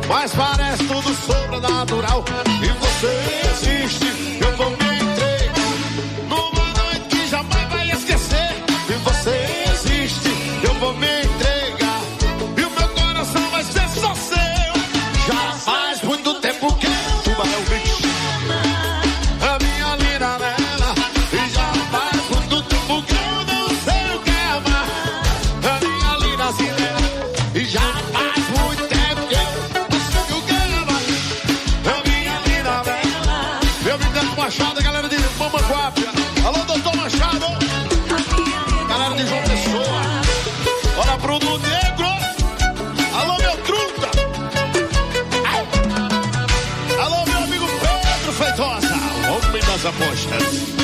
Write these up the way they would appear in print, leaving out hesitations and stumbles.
mas parece tudo sobrenatural. E você existe, eu vou me entregar numa noite que jamais vai esquecer. E você existe, eu vou me entregar e o meu coração vai ser só seu. Já faz muito tempo que o tubarão me chama, a minha linda nela. E já faz muito tempo que eu não sei o que é amar, a minha linda Cinderela. E já faz muito tempo que eu não sei o que é amar, a minha linda Bela. Meu menino Machado, galera de Mamanguape. Alô, doutor Machado. Galera de João Pessoa. Olha, Bruno Negro. Alô, meu truta. Alô, meu amigo Pedro Feitosa, homem das apostas.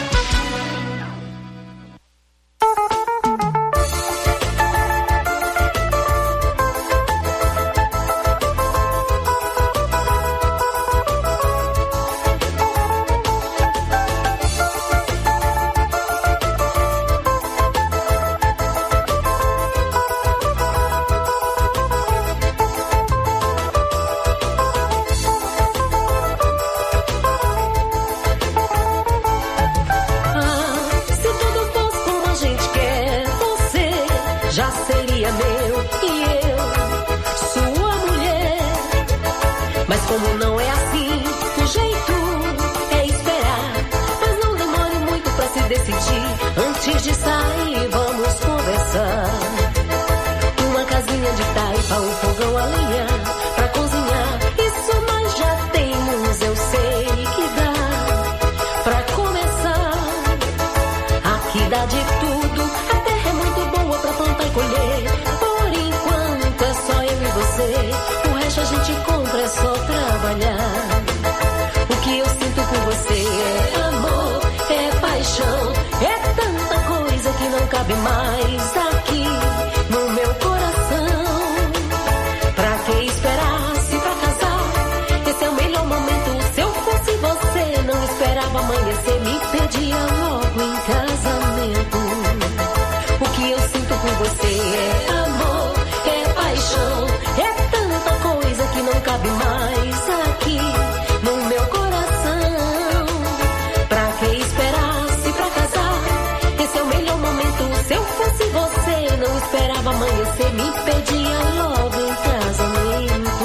Como não é assim, o jeito é esperar. Mas não demore muito pra se decidir. Antes de sair, vamos conversar. Uma casinha de taipa, um fogão a lenha pra cozinhar. Isso nós já temos, eu sei que dá pra começar. Aqui dá de tudo, a terra é muito boa pra plantar e colher. Por enquanto é só eu e você, o resto a gente compra, é só trabalhar. O que eu sinto por você é amor, é paixão, é tanta coisa que não cabe mais aqui no meu coração. Pra que esperar se pra casar? Esse é o melhor momento. Se eu fosse você, não esperava amanhecer, me pedia logo em casamento. O que eu sinto por você é amor, é paixão, é tanta coisa que não cabe mais aqui no meu coração. Pra que esperar se pra casar? Esse é o melhor momento. Se eu fosse você, não esperava amanhecer, me pedia logo em casamento.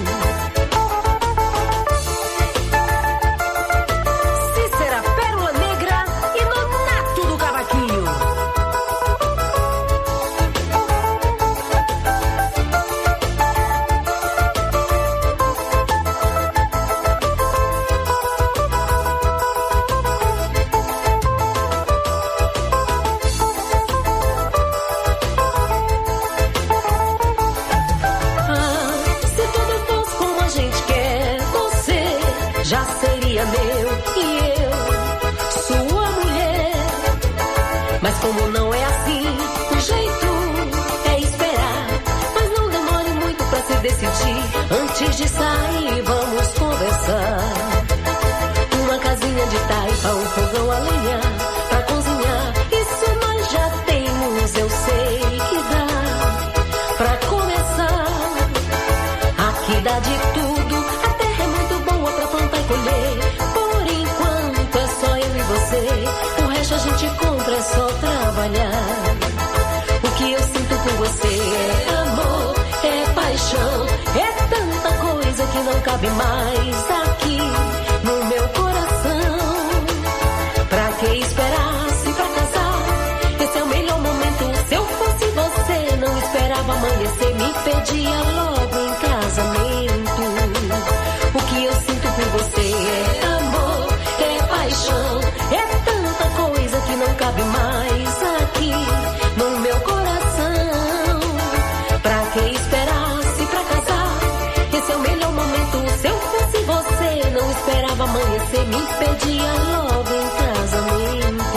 Cícera, Pérola Negra e Nonato do Cavaquinho. Já seria meu e eu, sua mulher. Mas como não é assim, o jeito é esperar. Mas não demore muito pra se decidir. Antes de sair, vamos conversar. Uma casinha de taipa, um fogão a lenha pra cozinhar. Isso nós já temos, eu sei que dá pra começar. Aqui dá de tudo, a terra é muito boa pra plantar e colher. Por enquanto é só eu e você, o resto a gente compra, é só trabalhar. O que eu sinto por você é amor, é paixão, é tanta coisa que não cabe mais aqui no meu coração. Pra que esperar se pra casar? Esse é o melhor momento. Se eu fosse você, não esperava amanhecer, me pedia logo em casamento. O que eu sinto por você é amor, é paixão, é tanta coisa que não cabe mais aqui no meu coração. Pra que esperar se pra casar? Esse é o melhor momento. Se eu fosse você, não esperava amanhecer, me pedia logo em casamento.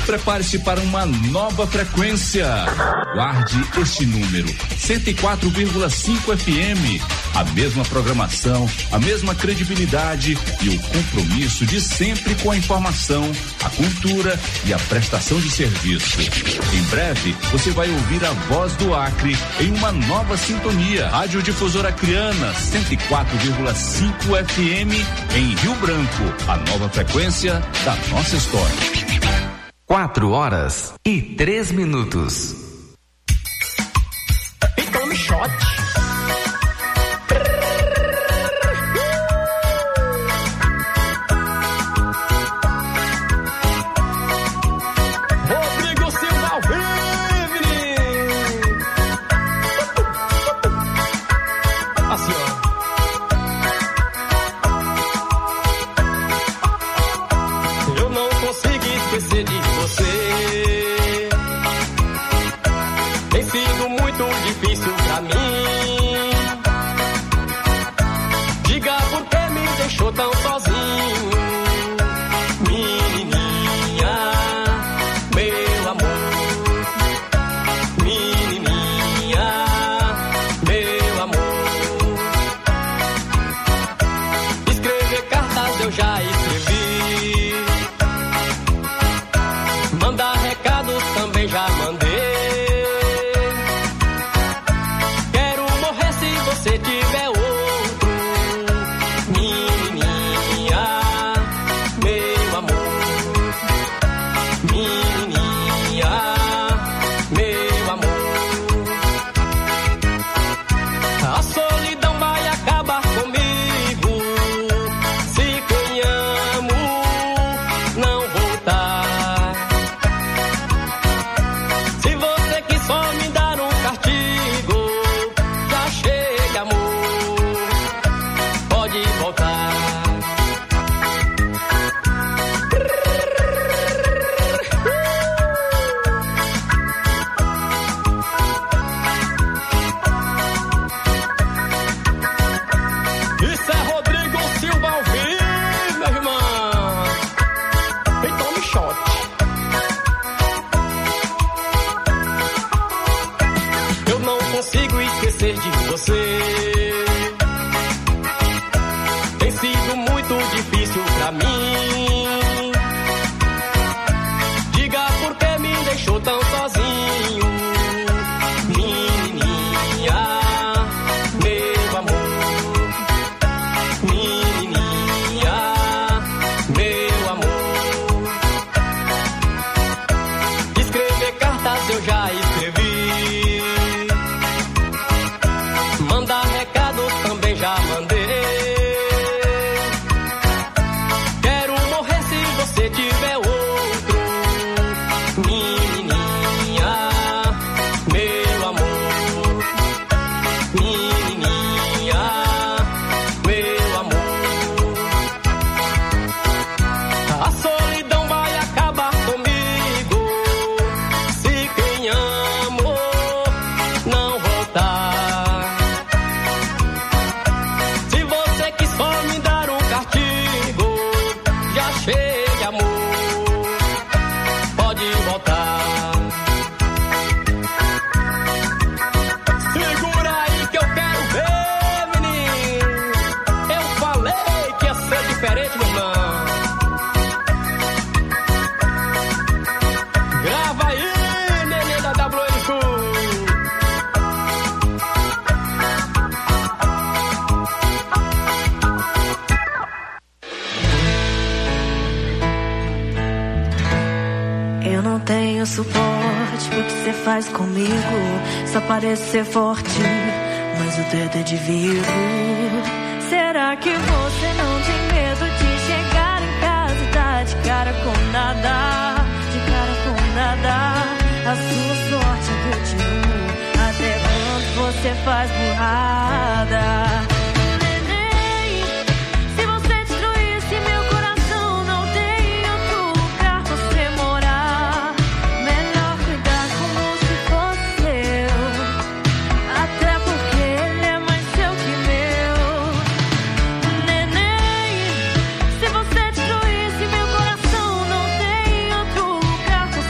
Prepare-se para uma nova frequência. Guarde este número, 104,5 FM. A mesma programação, a mesma credibilidade e o compromisso de sempre com a informação, a cultura e a prestação de serviço. Em breve, você vai ouvir a voz do Acre em uma nova sintonia. Rádio Difusora Acreana, 104,5 FM em Rio Branco. A nova frequência da nossa história. 4h03. E tome shot. Rodrigo Silva ao vivo. Assim, ó. Eu não consigo esquecer de você. Tem sido muito difícil pra mim. Diga por que me deixou tão sozinho. Menininha, meu amor. Menininha, meu amor. Escrever cartas eu já escrevi. Mandar recados também já mandei. Quero morrer se você tiver outro. Menininha, meu amor. Menininha, meu amor. A solidão vai acabar comigo se quem amo não voltar. Se você quis só me dar um castigo, já chega, amor, pode voltar. Isso é Rodrigo Silva ao vivo, meu irmão. E tome shot. Eu não consigo esquecer de você. Tem sido muito difícil pra mim. Diga por que me deixou tão sozinho. Menininha, meu amor. Menininha, meu amor. Escrever cartas eu já escrevi. Mandar recados também já mandei. Quero morrer se você tiver outro. Menininha, meu amor. Menininha, meu amor. A solidão vai acabar comigo se quem amo não voltar. Se você quis só me dar um castigo, já chega, amor, pode voltar. Segura aí que eu quero ver, menino. Eu falei que ia ser diferente, meu irmão. Grava aí, neném da WN Sul. Eu não tenho suporte pro que você faz comigo. Só parece ser forte, mas o dedo é de vidro. Será que você não tem medo de chegar em casa e dar de cara com nada? De cara com nada. A sua sorte é que eu te amo. Até quando você faz burrada? Neném, se você destruísse meu coração, não tem outro lugar pra você morar. Melhor cuidar como se fosse seu. Até porque ele é mais seu que meu. Neném, se você destruísse meu coração, não tem outro lugar pra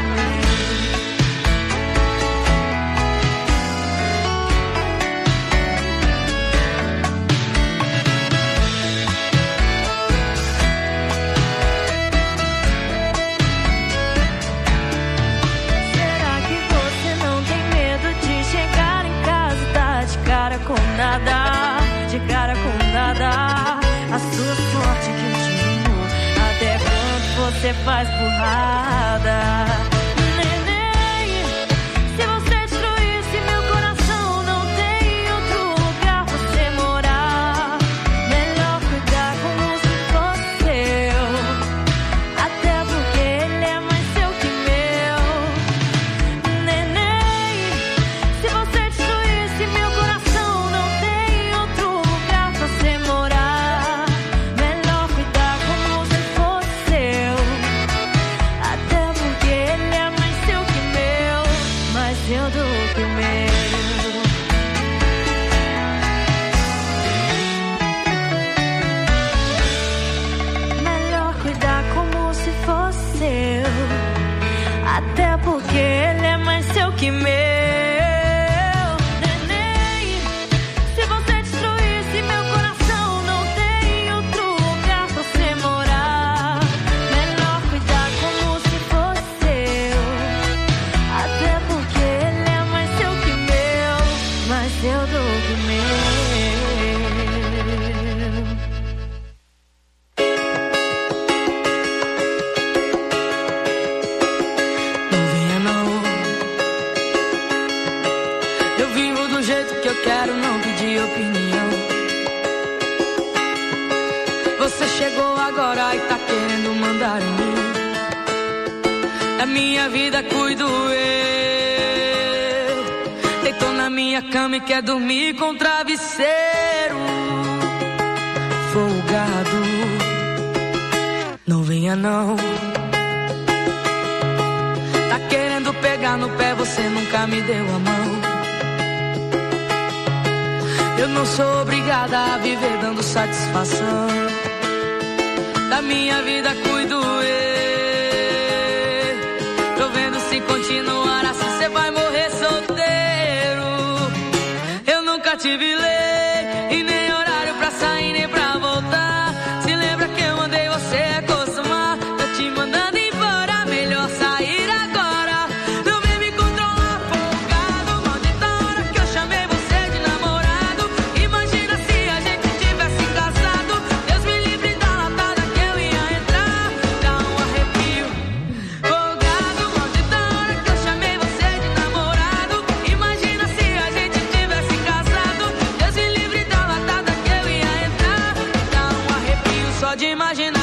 De cara com nada, a sua sorte que eu te amo. Até quando você faz burrada? Neném, se você destruísse meu coração, não tem outro lugar pra você morar. Melhor cuidar como se fosse seu, até porque ele é mais seu que meu. Neném, se você destruísse meu coração, não tem outro lugar pra você morar. Melhor cuidar como se fosse seu, até porque ele é mais seu que meu, mais seu do que o meu. Melhor cuidar como se fosse seu, até porque ele é mais seu que meu. Neném, se você destruísse meu coração, não tem outro lugar pra você morar. Melhor cuidar como se fosse seu, até porque ele é mais seu que meu, mais seu do que meu. Não venha não, eu vivo do jeito que eu quero, não pedi opinião. Você chegou agora e tá querendo mandar em mim. Da minha vida cuido eu. Deitou na minha cama e quer dormir com travesseiro folgado. Não venha não, tá querendo pegar no pé, você nunca me deu a mão. Eu não sou obrigada a viver dando satisfação. Da minha vida cuido eu. Tô vendo se continuar assim cê vai morrer solteiro. Eu nunca tive lei e nem horário pra sair nem pra voltar. Se lembra que eu mandei você acostumar? Tô te mandando embora, melhor sair agora. Não vem me controlar, folgado. Maldita hora que eu chamei você de namorado. Imagina se a gente tivesse casado. Deus me livre da latada que eu ia entrar. Dá um arrepio, folgado. Maldita hora que eu chamei você de namorado. Imagina se a gente tivesse casado. Deus me livre da latada que eu ia entrar. Dá um arrepio só de imaginar.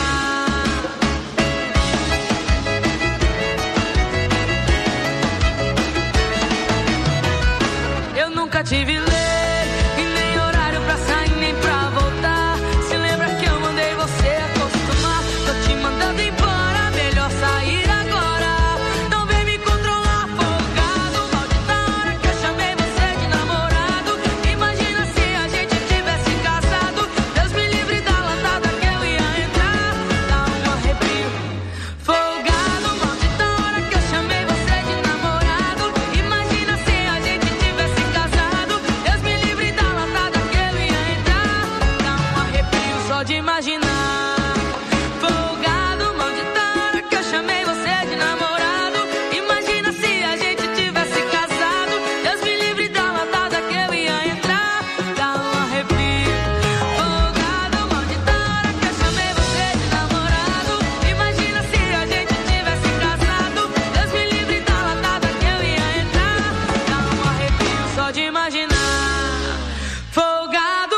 Eu nunca tive lei e nem horário pra sair nem pra voltar. Se lembra que eu mandei você acostumar? Tô te mandando embora, melhor sair agora. Não vem me controlar, folgado. Maldita hora que eu chamei você de namorado. Imagina se a gente tivesse casado. Deus me livre da latada que eu ia entrar. Dá um arrepio, folgado. Maldita hora que eu chamei você de namorado. Imagina se a gente tivesse casado. Deus me livre da latada que eu ia entrar. Dá um arrepio só de imaginar. Folgado, maldita hora que eu chamei você de namorado. Imagina se a gente tivesse casado. Deus me livre da latada que eu ia entrar. Dá um arrepio, folgado, maldita hora que eu chamei você de namorado. Imagina se a gente tivesse casado. Deus me livre da latada que eu ia entrar. Dá um arrepio só de imaginar. Folgado.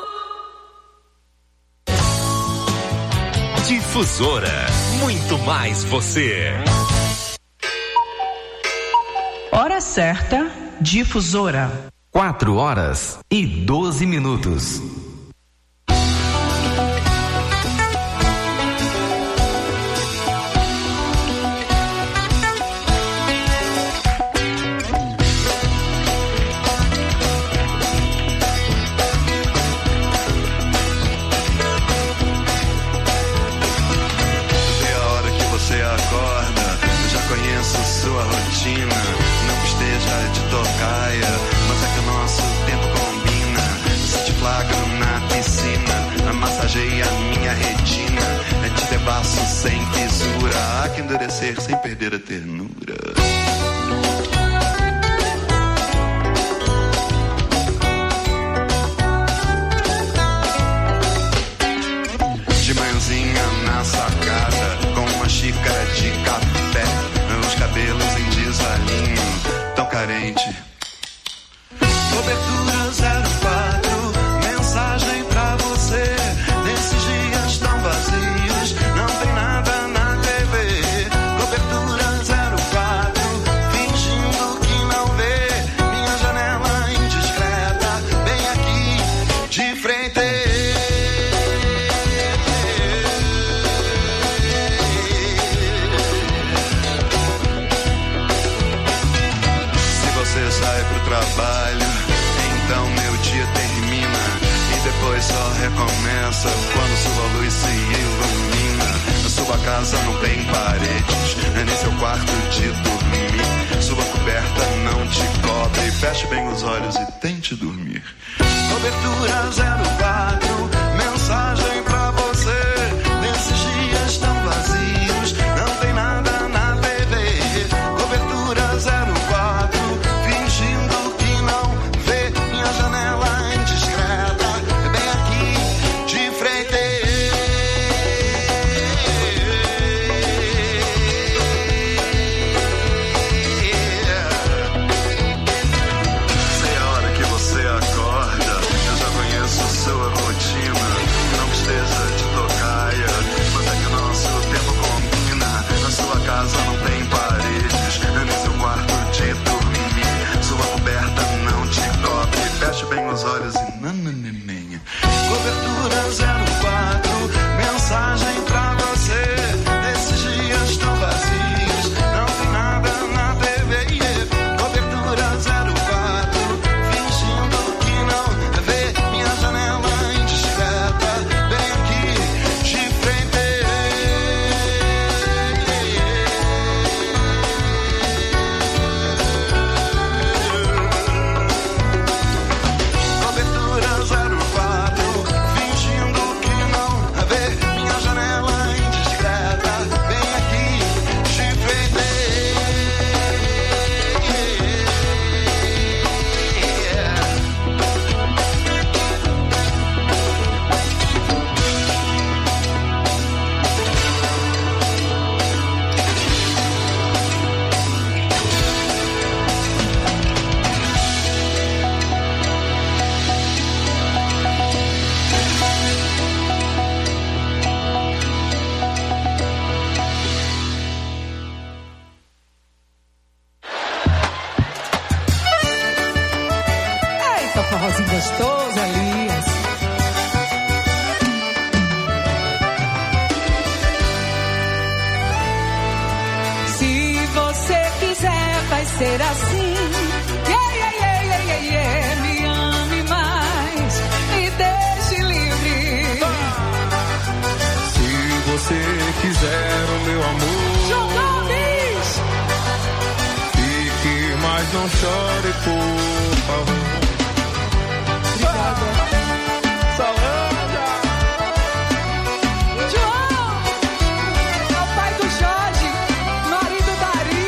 Difusora, muito mais você. Hora certa, Difusora. 4h12. Desde a hora que você acorda, eu já conheço o sua rotina. Não que esteja de tocaia, mas é que o nosso tempo combina. Se te flagro na piscina, massageia minha retina. Te debaço sem fisura, há que endurecer sem perder a ternura. De manhãzinha na sacada, com uma xícara de café, os cabelos em desalinho, tão carente. Cobertura 04, mensagem pra você. Nesses dias tão vazios, não tem nada na TV. Cobertura 04, fingindo que não vê. Minha janela indiscreta, bem aqui de frente. Você sai pro trabalho, então meu dia termina e depois só recomeça quando sua luz se ilumina. A sua casa não tem paredes, nem seu quarto de dormir. Sua coberta não te cobre, feche bem os olhos e tente dormir. Cobertura 04, mensagem pra você. Nesses dias tão vazios, não tem nada na TV. Cobertura 04, fingindo que não vê. Minha janela indiscreta, bem aqui de frente. Sei a hora que você acorda, eu já conheço sua rotina. Não que esteja de tocaia, mas é que o nosso tempo combina. A sua casa não tem paredes, nem seu quarto de dormir. Sua coberta não te cobre, feche bem os olhos e nananenenha. Cobertura 04, mensagem pra você. Nesses dias tão vazios, não tem nada na TV. Cobertura 04, fingindo que não vê. Minha janela indiscreta, bem aqui de frente. Cobertura 04, fingindo que não vê. Minha janela indiscreta, bem aqui de frente. Eita, forrozinho gostoso, Elias. Se você quiser, vai ser assim. Yeah, yeah, yeah, yeah, yeah, yeah. Me ame mais, me deixe livre. Se você quiser o meu amor, Jogones! fique, mas não chore, por favor. João! É o pai do Jorge, marido da Ari.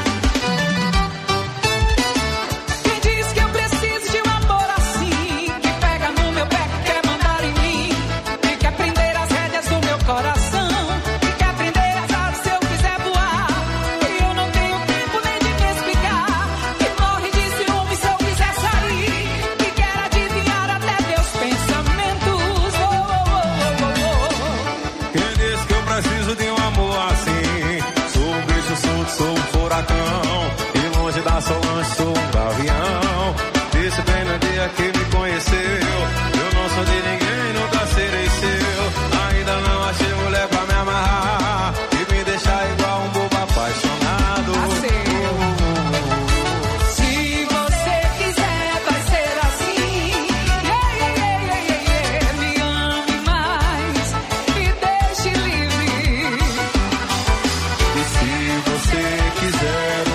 Quem diz que eu preciso de um amor assim? Que pega no meu pé, que quer mandar em mim. Que quer prender as rédeas do meu coração. Que quer prender as asas se eu quiser voar. E eu não tenho tempo nem de me explicar. Que morre de ciúme se eu quiser sair. Que quer adivinhar até meus pensamentos. Oh, oh, oh, oh, oh. Quem disse que eu preciso de um amor assim? Sou um bicho solto, sou um furacão. E longe da Solange sou um gavião. Disse bem no dia que me conheceu. Eu não sou de ninguém, nunca serei seu. Ainda não achei mulher pra me amarrar e me deixar igual um bobo apaixonado. Se você quiser, vai ser assim. Yeah, yeah, yeah, yeah, yeah, yeah. Me ame mais, me deixe livre. E se você quiser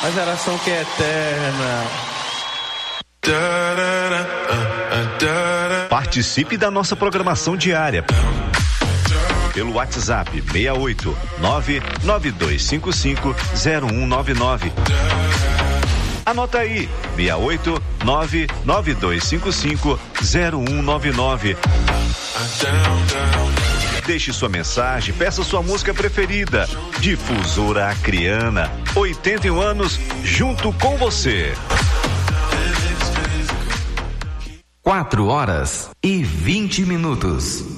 a geração que é eterna. Participe da nossa programação diária pelo WhatsApp 68 992550199. Anota aí, 68 992550199. Deixe sua mensagem, peça sua música preferida. Difusora Acreana, 81 anos junto com você. 4h20.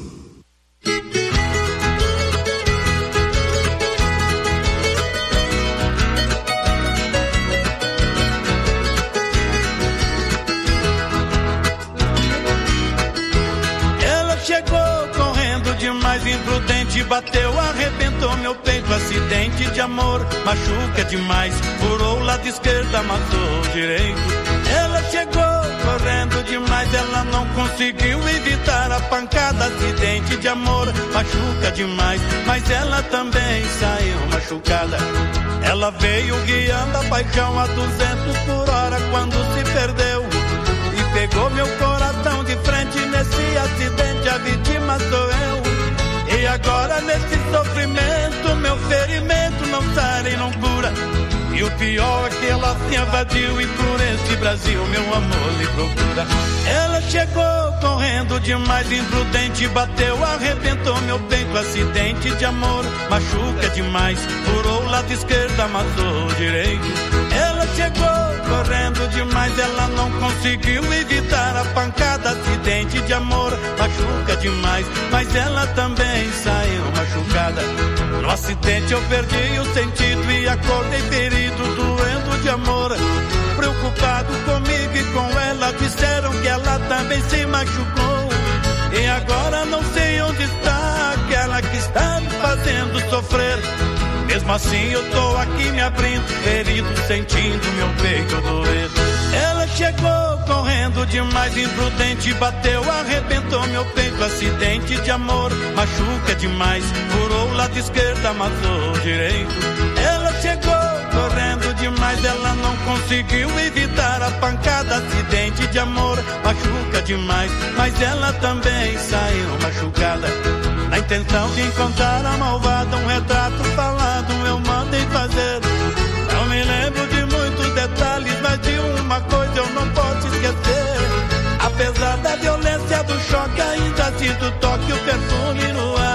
Demais, imprudente, bateu, arrebentou meu peito, acidente de amor, machuca demais, furou o lado esquerdo, amassou o direito. Ela chegou correndo demais, ela não conseguiu evitar a pancada, acidente de amor, machuca demais, mas ela também saiu machucada. Ela veio guiando a paixão a 200 por hora quando se perdeu e pegou meu coração de frente. Nesse acidente a vítima sou eu. E agora nesse sofrimento, meu ferimento não sara e não cura. E o pior é que ela se invadiu e por esse Brasil meu amor lhe procura. Ela chegou correndo demais, imprudente, bateu, arrebentou meu peito, acidente de amor, machuca demais, furou o lado esquerdo, amassou o direito. Ela chegou correndo demais, ela não conseguiu evitar a pancada, acidente de amor, machuca demais, mas ela também saiu machucada. No acidente eu perdi o sentido e acordei ferido, doendo de amor. Preocupado comigo e com ela, disseram que ela também se machucou. E agora não sei onde está aquela que está me fazendo sofrer. Mesmo assim eu tô aqui me abrindo, ferido, sentindo meu peito doer. Ela chegou correndo demais, imprudente, bateu, arrebentou meu peito, acidente de amor, machuca demais, furou o lado esquerdo, amassou o direito. Ela chegou correndo demais, ela não conseguiu evitar a pancada, acidente de amor, machuca demais, mas ela também saiu machucada. Na intenção de encontrar a malvada, um retrato falado eu mandei fazer. Não me lembro de muitos detalhes, mas de uma coisa eu não posso esquecer. Apesar da violência do choque, ainda sinto o toque, o perfume no ar.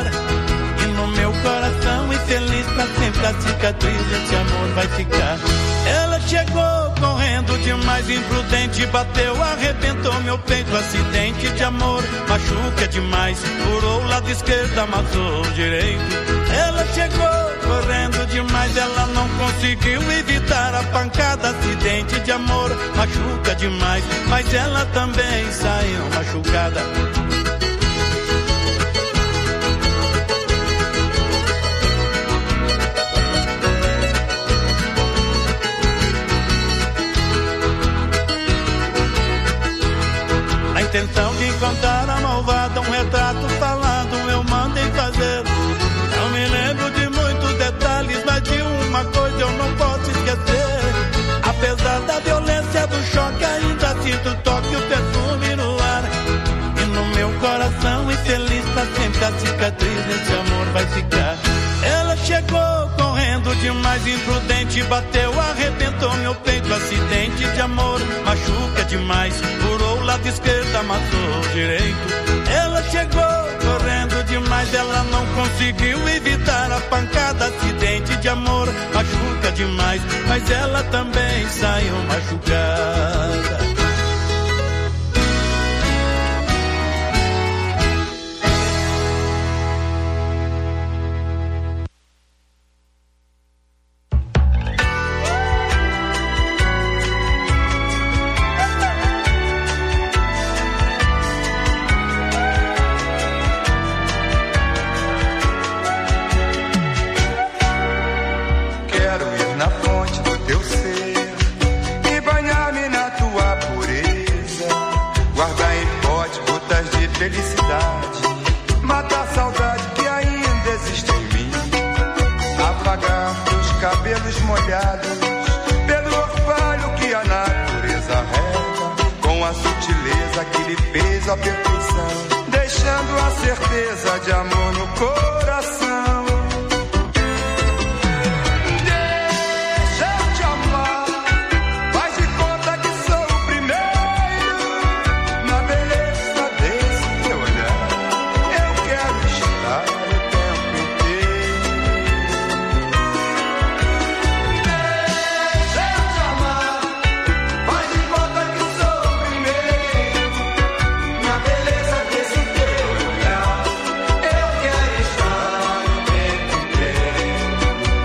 E no meu coração infeliz, pra sempre a cicatriz desse amor vai ficar. Ela chegou correndo demais, imprudente, bateu, arrebentou meu peito, acidente de amor, machuca demais, furou o lado esquerdo, amassou o direito. Ela chegou correndo demais, ela não conseguiu evitar a pancada, acidente de amor, machuca demais, mas ela também saiu machucada. A intenção de encontrar a malvada, um retrato falado eu mandei fazer. Não me lembro de muitos detalhes, mas de uma coisa eu não posso esquecer. Apesar da violência do choque, ainda sinto o toque, o perfume no ar. E no meu coração infeliz, pra sempre a cicatriz desse amor vai ficar. Ela chegou correndo demais, imprudente, bateu, arrebentou meu peito, acidente de amor, machuca demais, furou o lado esquerdo, amassou o direito. Ela chegou correndo demais, ela não conseguiu evitar a pancada, acidente de amor, machuca demais, mas ela também saiu machucada. Quero ir na fonte do teu ser e banhar-me na tua ele fez a perfeição, deixando a certeza de amor no coração. Deixa eu te amar, faz de conta que sou o primeiro. Na beleza desse teu olhar, eu quero estar o tempo inteiro. Deixa eu te amar, faz de conta que sou o primeiro. Na beleza desse teu olhar, eu quero estar o tempo inteiro.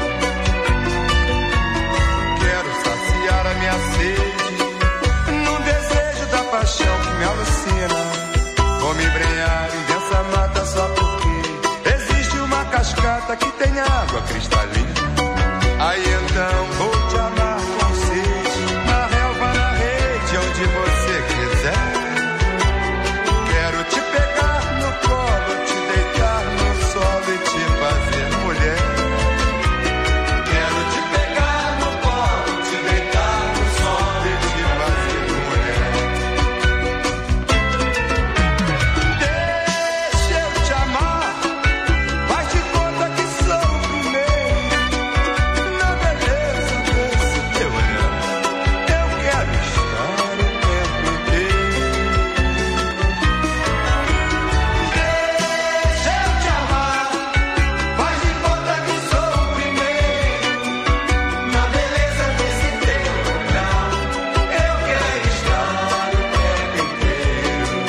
Quero saciar a minha sede num desejo da paixão que me alucina. Vou me embrenhar em densa mata só porque existe uma cascata que tem água cristalina. Aí então vou te amar com sede, na relva, na rede, onde você quiser. Quero te pegar no colo, te deitar no solo e te fazer mulher. Quero te pegar no colo, te deitar no solo e te fazer mulher. Deixa eu te amar, faz de conta que sou o primeiro. Na beleza desse teu olhar, eu quero estar o tempo inteiro. Deixa eu te amar, faz de conta que sou o primeiro. Na beleza desse teu olhar, eu quero estar o tempo inteiro.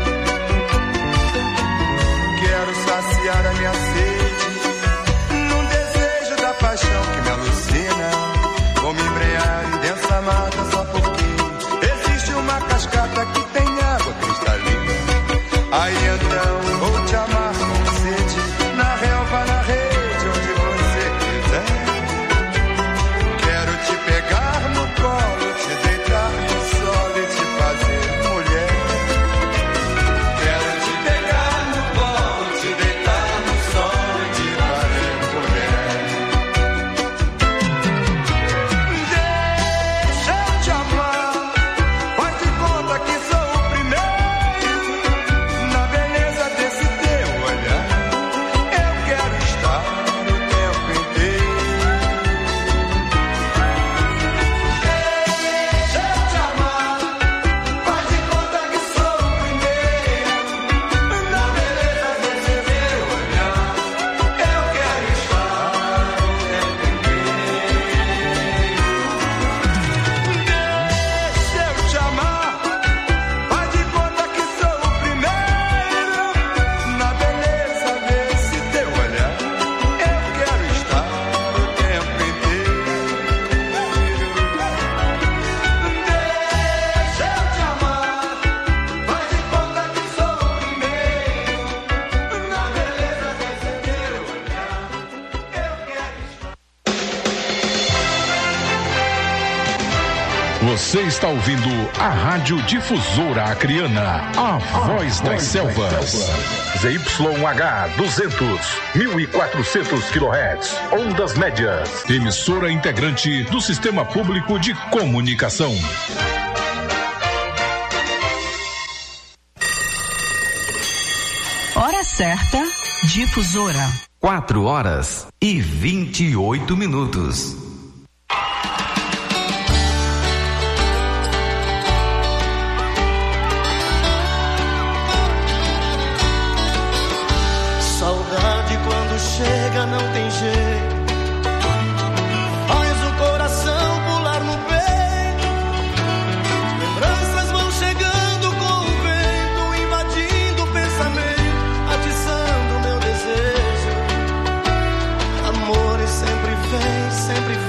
Quero saciar a minha sede num desejo da paixão que me alucina. Vou me embrenhar em densa mata só porque existe uma cascata que tem água cristalina. Aí então vou te amar com sede, na relva, na rede, onde você quiser. Quero te pegar no colo, te deitar no solo e te fazer mulher. Quero te pegar no colo, te deitar no solo e te fazer mulher. Deixa eu te amar, faz de conta que sou o primeiro. Na beleza desse teu olhar, eu quero estar o tempo inteiro. Deixa eu te amar, faz de conta que sou o primeiro. Na beleza desse teu olhar, eu quero estar o tempo inteiro. Deixa eu te amar, faz de conta que sou o primeiro. Na beleza desse teu olhar, eu quero estar o tempo inteiro. Deixa eu te amar, faz de conta que sou o primeiro. Na beleza desse teu olhar, eu quero estar. Você está ouvindo a Rádio Difusora Acreana, a voz das selvas. ZYH 200, 1400 kHz, ondas médias. Emissora integrante do Sistema Público de Comunicação. Hora certa, Difusora. 4h28. Saudade quando chega não tem jeito, faz o coração pular no peito. Lembranças vão chegando com o vento, invadindo o pensamento, atiçando meu desejo. Amores sempre vem, sempre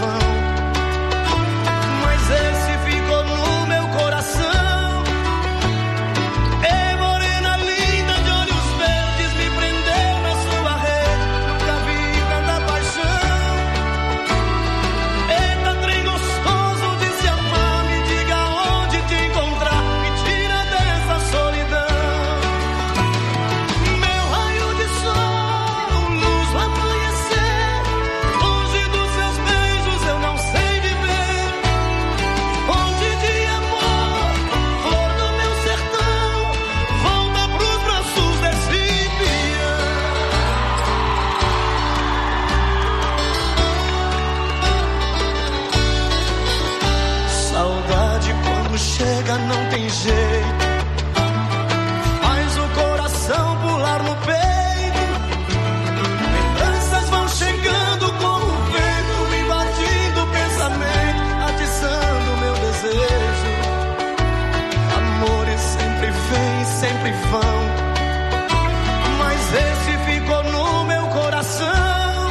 não tem jeito. Faz o coração pular no peito. Lembranças vão chegando com o vento, me invadindo o pensamento, atiçando meu desejo. Amores sempre vêm, sempre vão, mas esse ficou no meu coração.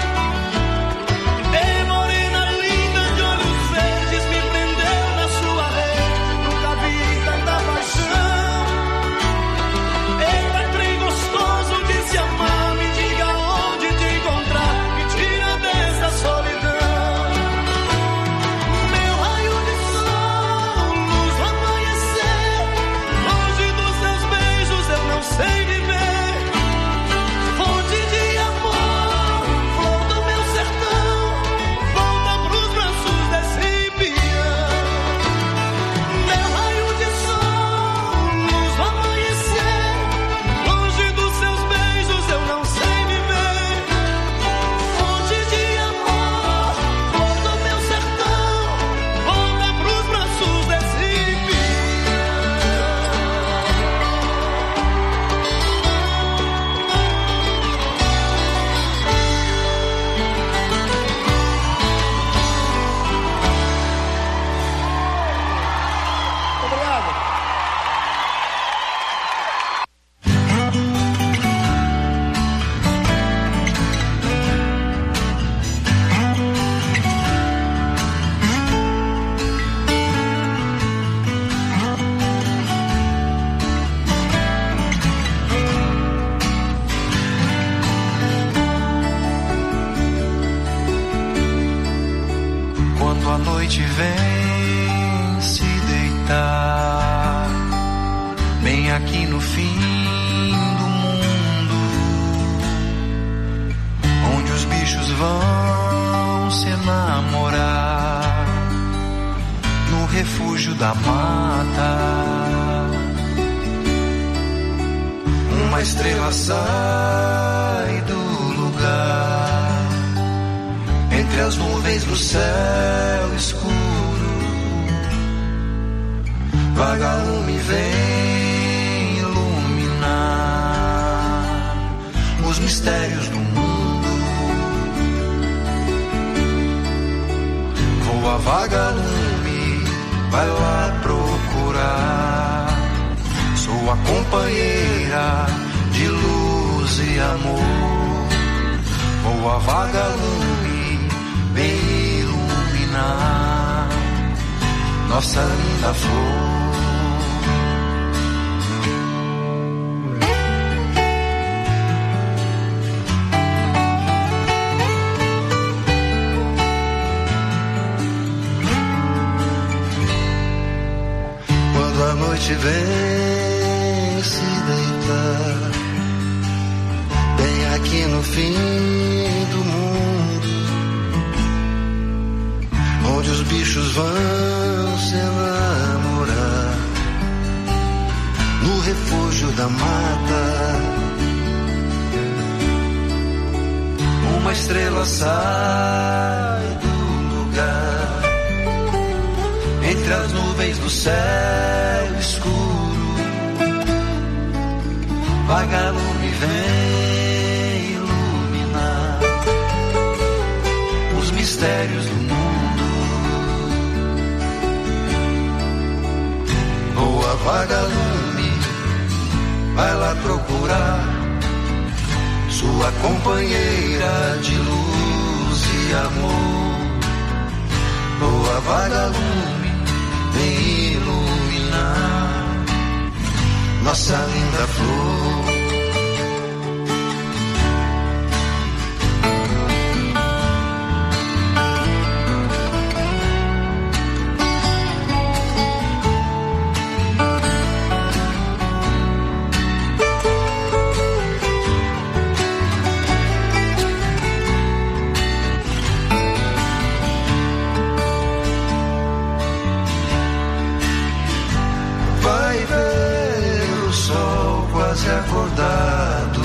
Acordado,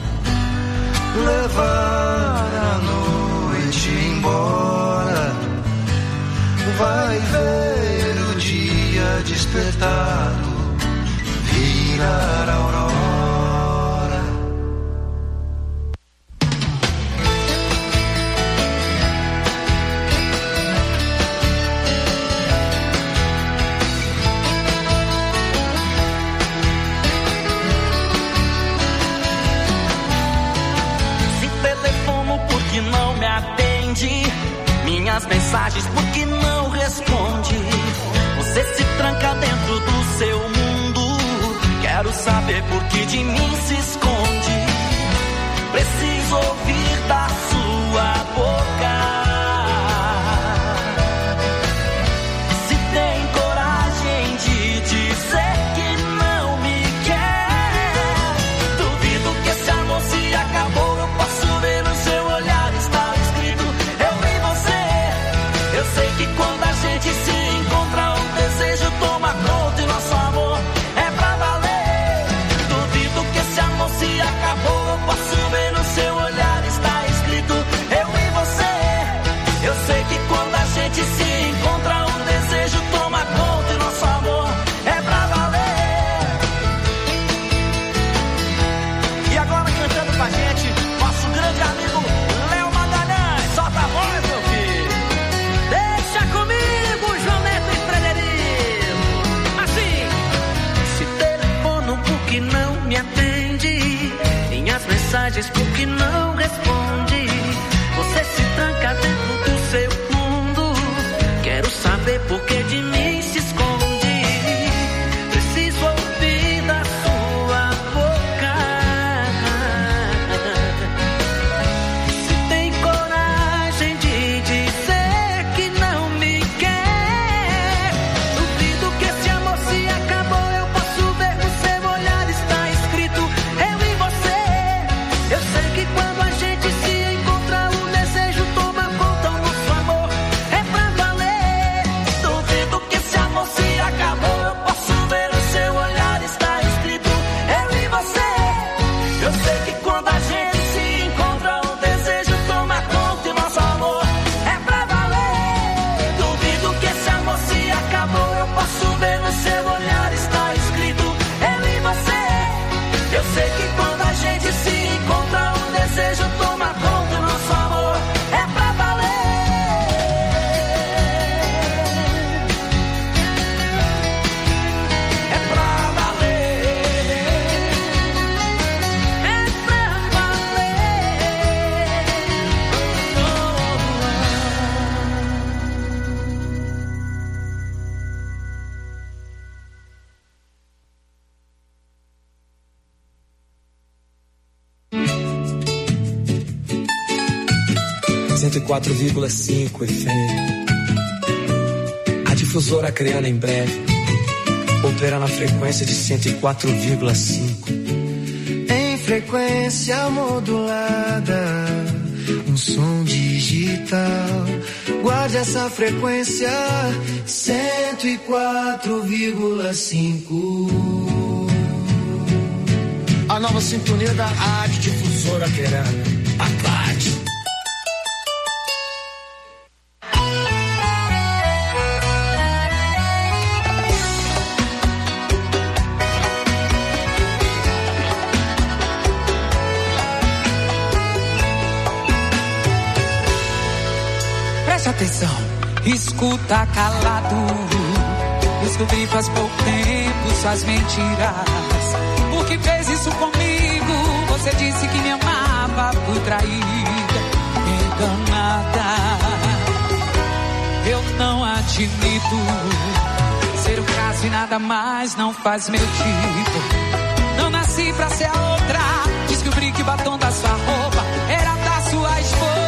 levar a noite embora, vai ver o dia despertado mensagens, por que não responde? Você se tranca dentro do seu mundo. Quero saber por que de mim se esconde. Preciso ouvir da sua boca. Se tem coragem de dizer que não me quer. Duvido que esse amor se acabou. Eu posso ver no seu olhar, está escrito eu e você. Eu sei que quando a gente se encontra, o desejo toma conta e nosso amor é pra valer. Duvido que esse amor se acabou. Eu posso ver no seu olhar, está escrito eu e você. Eu sei que quando a gente se encontra, o desejo toma conta e nosso amor é pra valer. E agora cantando com a gente, nosso grande amigo Léo Magalhães. Solta a voz, meu filho. Deixa comigo, João Neto e Frederico. Assim. Se telefono, por que não me atende? Minhas mensagens, por que não responde? Você se tranca dentro do seu mundo. Quero saber por que de mim se esconde. Preciso ouvir da sua boca. Se tem coragem de dizer que não me quer. Duvido que esse amor se acabou. Eu posso ver no seu olhar, está escrito eu e você. Eu sei que quando a gente se encontra, o desejo toma conta, o nosso amor é pra valer. Duvido que esse amor se acabou. Eu posso ver no seu olhar, está escrito eu e você. Eu sei que quando a gente se encontra, o desejo toma conta e nosso amor é pra valer. Duvido que esse amor se acabou. Eu posso ver no seu olhar, está escrito eu e você. Eu sei que quando a gente se encontra, o desejo toma conta e nosso amor é pra valer. É pra valer. É pra valer. .5 FM. A difusora Acreana em breve opera na frequência de 104,5. Em frequência modulada, um som digital. Guarde essa frequência 104,5. A nova sintonia da Rádio Difusora Acreana. Aplaude. Preste atenção, escuta calado. Descobri faz pouco tempo suas mentiras. Por que fez isso comigo? Você disse que me amava, fui traída, enganada. Eu não admito ser um caso e nada mais não faz meu tipo. Não nasci pra ser a outra. Descobri que o batom da sua roupa era da sua esposa.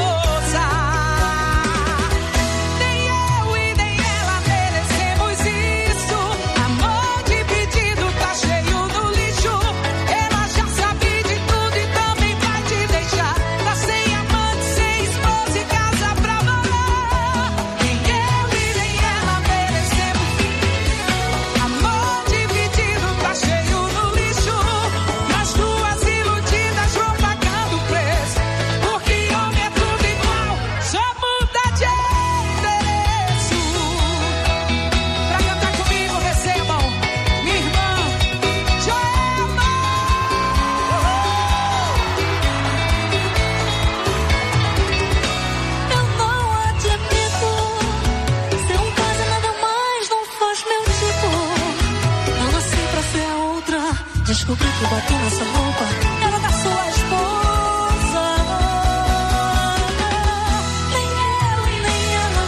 Descobri que o batom nessa roupa era da sua esposa. Nem eu e nem ela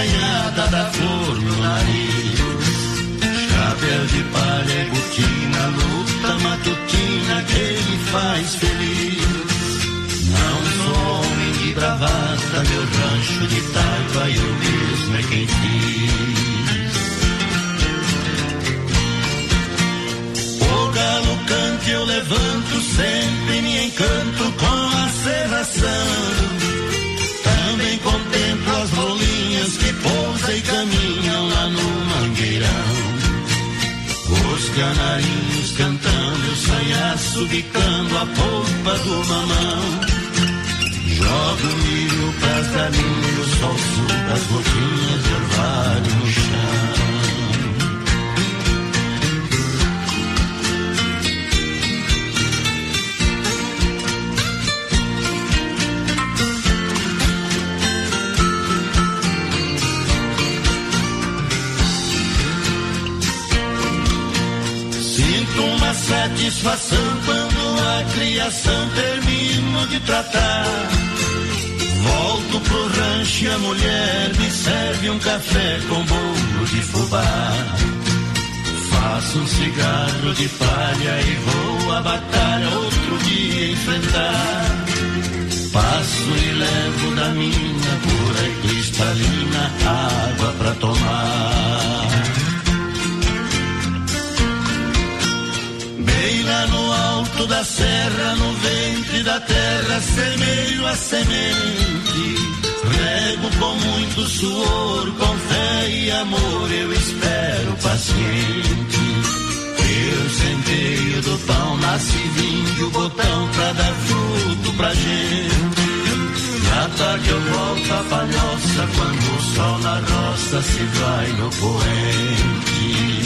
banhada da flor no nariz. Chapéu de palha e botina, luta matutina que me faz feliz. Não sou homem de bravata, meu rancho de taipa eu mesmo é quem fiz. O galo cante eu levanto, sempre me encanto com a serração. Também contemplo as rolinhas que pousam e caminham lá no mangueirão. Os canarinhos cantando, o sanhaço bicando a polpa do mamão. Jogo milho pras galinhas, o sol suga as gotinhas de orvalho no chão. Satisfação quando a criação termino de tratar. Volto pro rancho e a mulher me serve um café com bolo de fubá. Faço um cigarro de palha e vou à batalha outro dia enfrentar. Passo e levo da minha pura e cristalina água pra tomar. Lá no alto da serra, no ventre da terra, semeio a semente. Rego com muito suor, com fé e amor, eu espero paciente. Eu centeio do pão, nasce vinho, botão pra dar fruto pra gente. À tarde eu volto a palhoça, quando o sol na roça se vai no poente.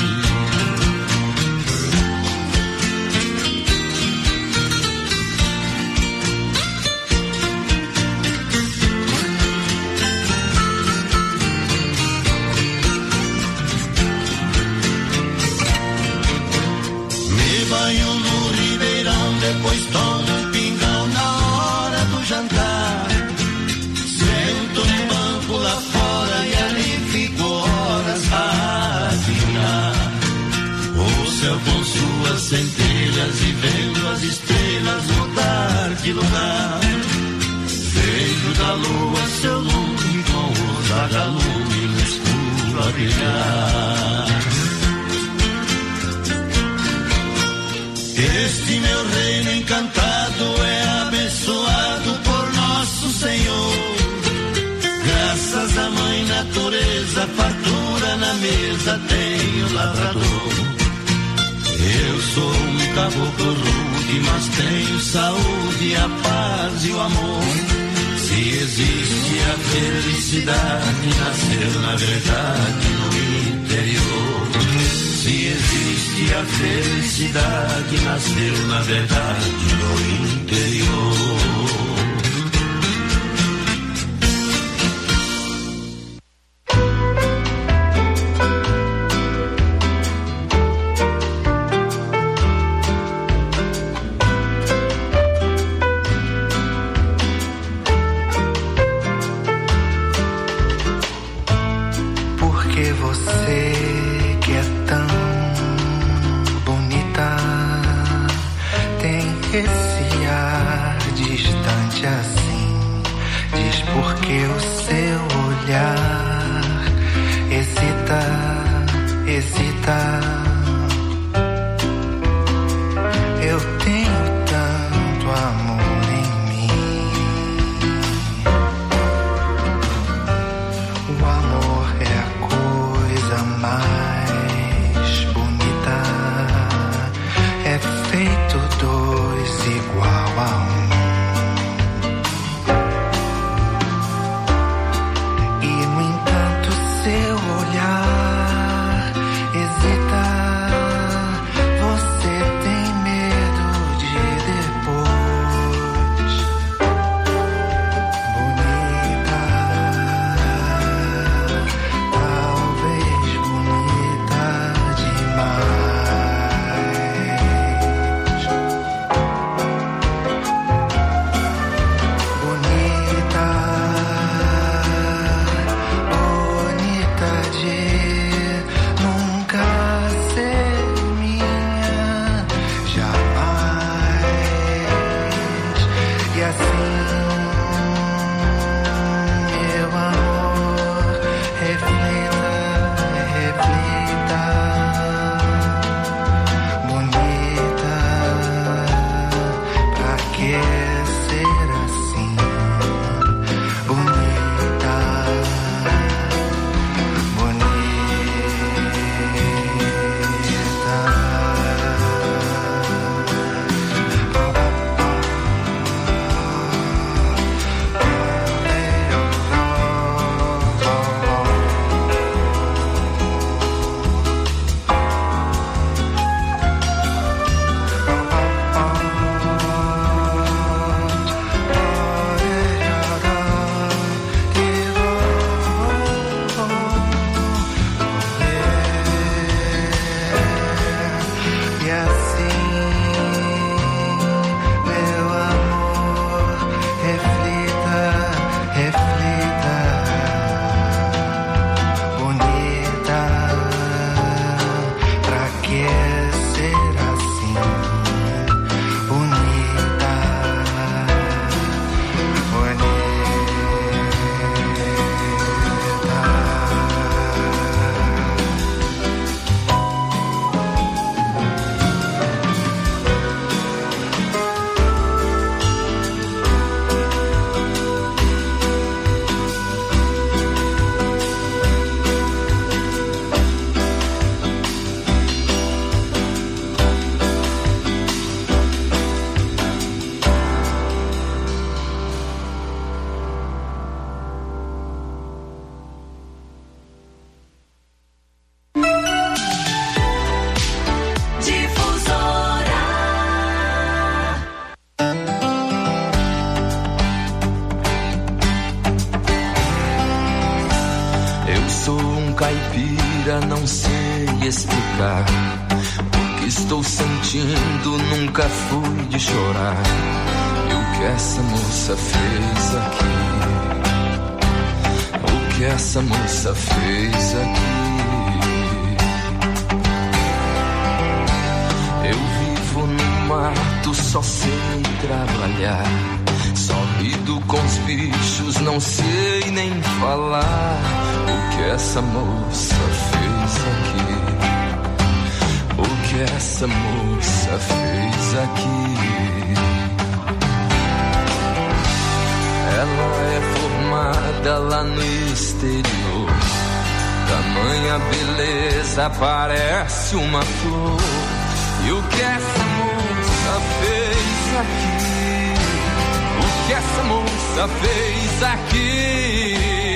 Depois tomo um pingão na hora do jantar. Sento no banco lá fora e ali fico horas a adivinhar o céu com suas centelhas e vendo as estrelas mudar de lugar. Vejo da lua seu lume com os vagalumes no escuro a brilhar. Este meu reino encantado é abençoado por nosso Senhor. Graças à mãe natureza, fartura na mesa tenho lavrador. Eu sou um caboclo rude, mas tenho saúde, a paz e o amor. Se existe a felicidade, nasceu na verdade no interior. Se existe a felicidade, nasceu na verdade no interior. Porque você que é tão bonita tem esse ar distante assim. Diz porque o seu olhar hesita, hesita. Eu tenho tanto amor em mim. O amor é a coisa mais bonita. É feito dois igual a um. E no respira, não sei explicar. O que estou sentindo, nunca fui de chorar. E o que essa moça fez aqui? O que essa moça fez aqui? Eu vivo no mato, só sei trabalhar. Só lido com os bichos, não sei nem falar. O que essa moça fez aqui? O que essa moça fez aqui? Ela é formada lá no exterior. Tamanha beleza, parece uma flor. E o que essa moça fez aqui? O que essa moça fez aqui?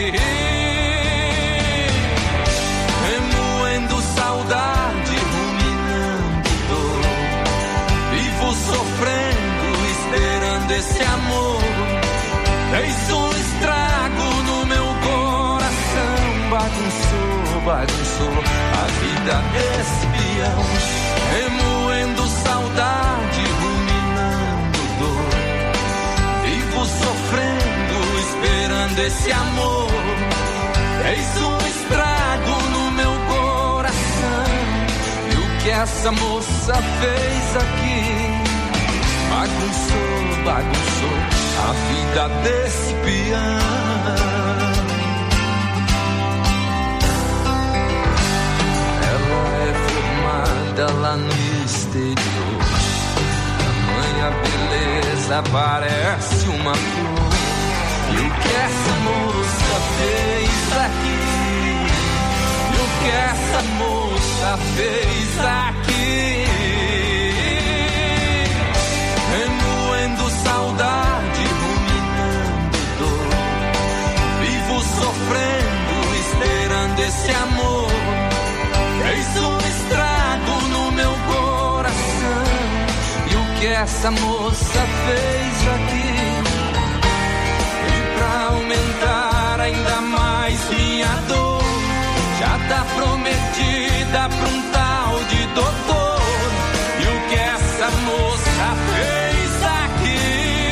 Remoendo saudade, ruminando dor. Vivo sofrendo, esperando esse amor. Fez um estrago no meu coração. Bagunçou a vida espião. Remoendo saudade, ruminando dor. Vivo sofrendo, esperando esse amor. Fez um estrago no meu coração. E o que essa moça fez aqui? Bagunçou a vida desse peão. Ela é formada lá no exterior. Tamanha beleza, parece uma flor. E o que essa moça fez aqui? E o que essa moça fez aqui? Remoendo saudade, ruminando dor. Vivo sofrendo, esperando esse amor. Fez um estrago no meu coração. E o que essa moça fez aqui? E pra aumentar ainda mais minha dor, já tá prometida pra um tal de doutor. E o que essa moça fez aqui?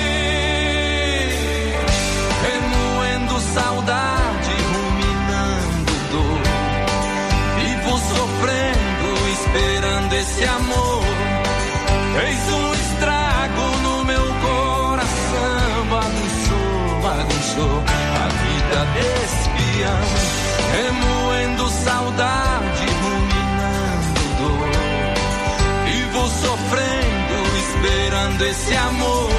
Remoendo saudade, ruminando dor. Vivo sofrendo, esperando esse amor. Fez um estrago no meu coração. Bagunçou a vida desse peão. Remoendo saudade, ruminando dor. Vivo sofrendo, esperando esse amor.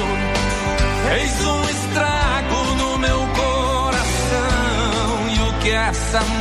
Fez um estrago no meu coração. E o que essa